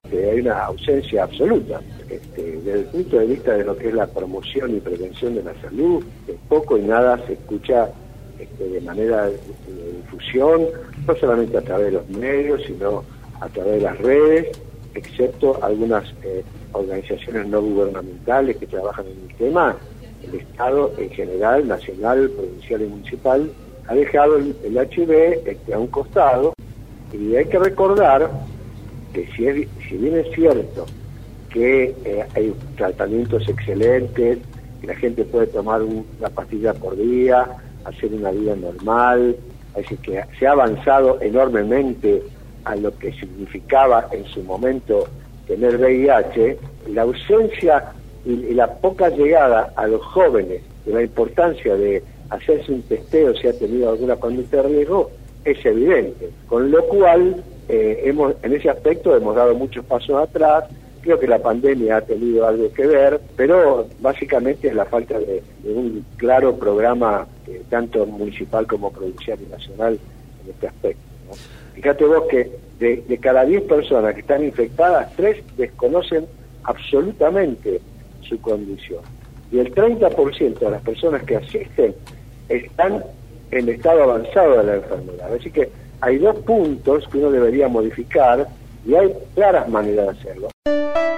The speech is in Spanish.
hay una ausencia absoluta. Desde el punto de vista de lo que es la promoción y prevención de la salud, poco y nada se escucha de manera de difusión, no solamente a través de los medios, sino a través de las redes, excepto algunas organizaciones no gubernamentales que trabajan en el tema. El Estado en general, nacional, provincial y municipal, ha dejado el HIV a un costado, y hay que recordar que si bien es cierto que hay tratamientos excelentes, que la gente puede tomar una pastilla por día, hacer una vida normal, así que se ha avanzado enormemente a lo que significaba en su momento tener VIH, la ausencia y la poca llegada a los jóvenes de la importancia de hacerse un testeo si ha tenido alguna conducta de riesgo es evidente, con lo cual en ese aspecto hemos dado muchos pasos atrás. Creo que la pandemia ha tenido algo que ver, pero básicamente es la falta de un claro programa tanto municipal como provincial y nacional en este aspecto, ¿no? Fíjate vos que de cada 10 personas que están infectadas, 3 desconocen absolutamente su condición. Y el 30% de las personas que asisten están en estado avanzado de la enfermedad. Así que hay 2 puntos que uno debería modificar y hay claras maneras de hacerlo.